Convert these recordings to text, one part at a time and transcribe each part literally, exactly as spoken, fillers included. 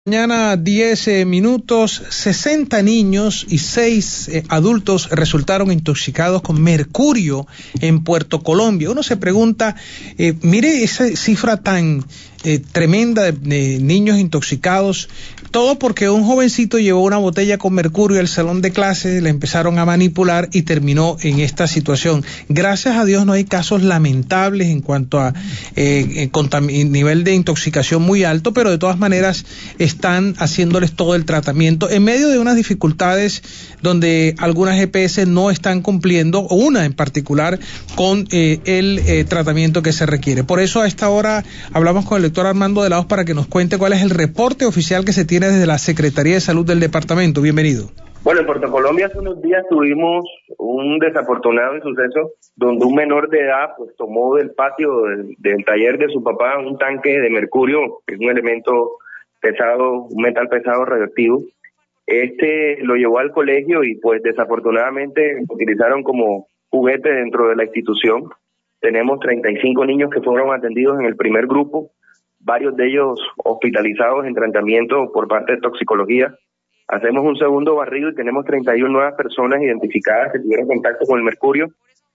Mañana diez eh, minutos, sesenta niños y seis eh, adultos resultaron intoxicados con mercurio en Puerto Colombia. Uno se pregunta, eh, mire esa cifra tan eh, tremenda de, de niños intoxicados, todo porque un jovencito llevó una botella con mercurio al salón de clases, le empezaron a manipular y terminó en esta situación. Gracias a Dios no hay casos lamentables en cuanto a eh, nivel de intoxicación muy alto, pero de todas maneras están haciéndoles todo el tratamiento en medio de unas dificultades donde algunas E P S no están cumpliendo, o una en particular, con eh, el eh, tratamiento que se requiere. Por eso a esta hora hablamos con el doctor Armando de la Hoz para que nos cuente cuál es el reporte oficial que se tiene desde la Secretaría de Salud del departamento. Bienvenido. Bueno, en Puerto Colombia hace unos días tuvimos un desafortunado suceso donde un menor de edad pues tomó del patio del, del taller de su papá un tanque de mercurio, que es un elemento pesado, un metal pesado radioactivo. Este lo llevó al colegio y pues desafortunadamente lo utilizaron como juguete dentro de la institución. Tenemos treinta y cinco niños que fueron atendidos en el primer grupo, varios de ellos hospitalizados en tratamiento por parte de toxicología. Hacemos un segundo barrido y tenemos treinta y una nuevas personas identificadas que tuvieron contacto con el mercurio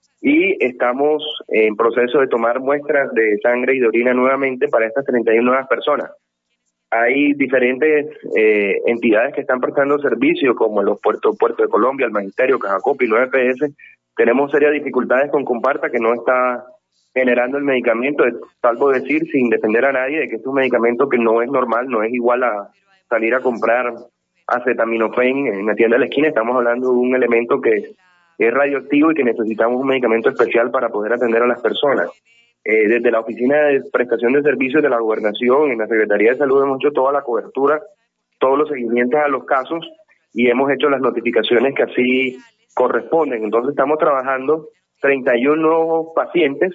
y estamos en proceso de tomar muestras de sangre y de orina nuevamente para estas treinta y una nuevas personas. Hay diferentes eh, entidades que están prestando servicio, como los puertos Puerto de Colombia, el Magisterio, Cajacopi, nueve P S. Tenemos serias dificultades con Comparta, que no está generando el medicamento, salvo decir, sin defender a nadie, de que es un medicamento que no es normal, no es igual a salir a comprar acetaminofén en la tienda de la esquina. Estamos hablando de un elemento que es radioactivo y que necesitamos un medicamento especial para poder atender a las personas. Eh, desde la Oficina de Prestación de Servicios de la Gobernación, en la Secretaría de Salud, hemos hecho toda la cobertura, todos los seguimientos a los casos y hemos hecho las notificaciones que así corresponden. Entonces estamos trabajando treinta y uno nuevos pacientes,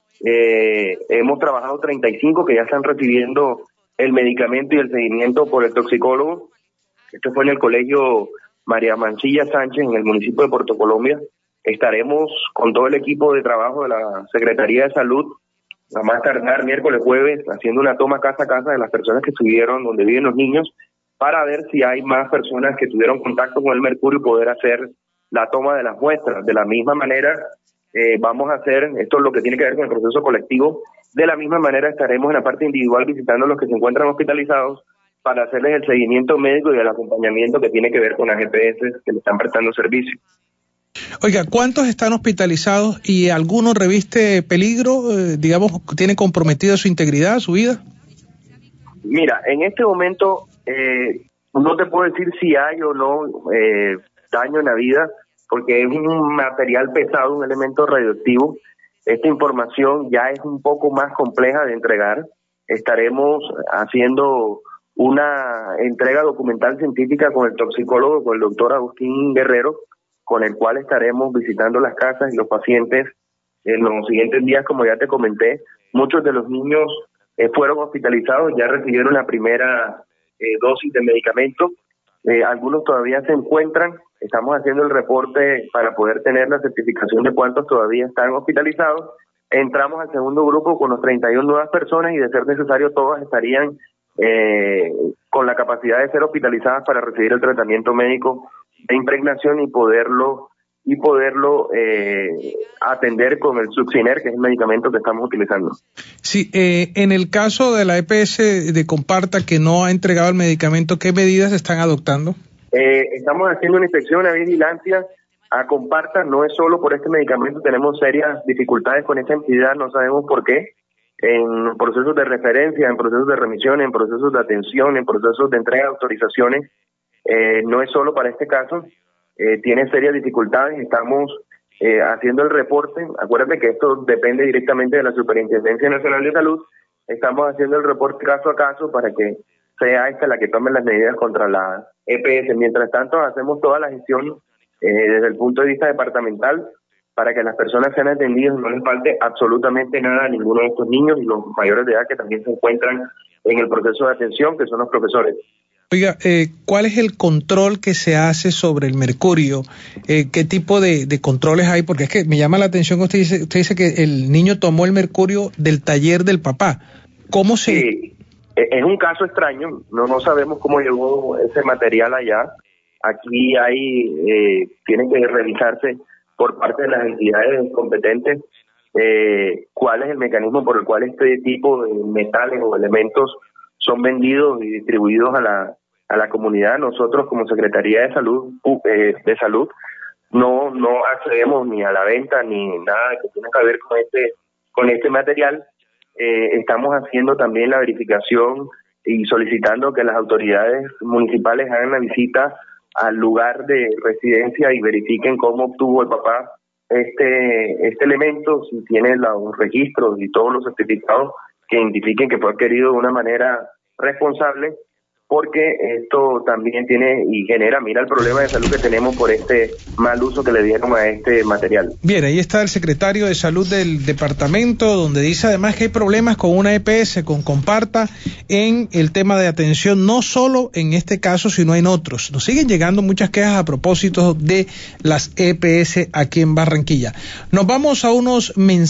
eh, hemos trabajado treinta y cinco que ya están recibiendo el medicamento y el seguimiento por el toxicólogo. Esto fue en el colegio María Mancilla Sánchez, en el municipio de Puerto Colombia. Estaremos con todo el equipo de trabajo de la Secretaría de Salud, a más tardar miércoles, jueves, haciendo una toma casa a casa de las personas que estuvieron donde viven los niños, para ver si hay más personas que tuvieron contacto con el mercurio y poder hacer la toma de las muestras. De la misma manera, eh, vamos a hacer, esto es lo que tiene que ver con el proceso colectivo, de la misma manera estaremos en la parte individual visitando a los que se encuentran hospitalizados para hacerles el seguimiento médico y el acompañamiento que tiene que ver con las G P S que le están prestando servicio. Oiga, ¿cuántos están hospitalizados y alguno reviste peligro, eh, digamos, tiene comprometida su integridad, su vida? Mira, en este momento eh, no te puedo decir si hay o no eh, daño en la vida, porque es un material pesado, un elemento radioactivo. Esta información ya es un poco más compleja de entregar. Estaremos haciendo una entrega documental científica con el toxicólogo, con el doctor Agustín Guerrero, con el cual estaremos visitando las casas y los pacientes en los siguientes días. Como ya te comenté, muchos de los niños eh, fueron hospitalizados, ya recibieron la primera eh, dosis de medicamento, eh, algunos todavía se encuentran, estamos haciendo el reporte para poder tener la certificación de cuántos todavía están hospitalizados. Entramos al segundo grupo con los treinta y una nuevas personas y de ser necesario todas estarían eh, con la capacidad de ser hospitalizadas para recibir el tratamiento médico de impregnación y poderlo y poderlo eh, atender con el Succiner, que es el medicamento que estamos utilizando. Sí, eh, en el caso de la E P S de Comparta que no ha entregado el medicamento, ¿qué medidas están adoptando? Eh, estamos haciendo una inspección, una vigilancia a Comparta. No es solo por este medicamento, tenemos serias dificultades con esta entidad, no sabemos por qué. En procesos de referencia, en procesos de remisión, en procesos de atención, en procesos de entrega de autorizaciones. Eh, no es solo para este caso, eh, tiene serias dificultades y estamos eh, haciendo el reporte. Acuérdate que esto depende directamente de la Superintendencia Nacional de Salud. Estamos haciendo el reporte caso a caso para que sea esta la que tome las medidas contra la E P S. Mientras tanto, hacemos toda la gestión eh, desde el punto de vista departamental para que las personas sean atendidas y no les falte absolutamente nada a ninguno de estos niños y los mayores de edad que también se encuentran en el proceso de atención, que son los profesores. Oiga, eh, ¿cuál es el control que se hace sobre el mercurio? Eh, ¿Qué tipo de, de controles hay? Porque es que me llama la atención que usted dice, usted dice que el niño tomó el mercurio del taller del papá. ¿Cómo se, sí. Es un caso extraño, no, no sabemos cómo llegó ese material allá. Aquí hay, eh, tiene que revisarse por parte de las entidades competentes eh, cuál es el mecanismo por el cual este tipo de metales o elementos son vendidos y distribuidos a la a la comunidad. Nosotros como Secretaría de Salud eh, de Salud no no accedemos ni a la venta ni nada que tenga que ver con este con este material. Eh, estamos haciendo también la verificación y solicitando que las autoridades municipales hagan la visita al lugar de residencia y verifiquen cómo obtuvo el papá este este elemento, si tiene los registros y todos los certificados que identifiquen que fue adquirido de una manera responsable, porque esto también tiene y genera, mira el problema de salud que tenemos por este mal uso que le dieron a este material. Bien, ahí está el secretario de Salud del departamento, donde dice además que hay problemas con una E P S, con Comparta, en el tema de atención, no solo en este caso, sino en otros. Nos siguen llegando muchas quejas a propósito de las E P S aquí en Barranquilla. Nos vamos a unos mensajes.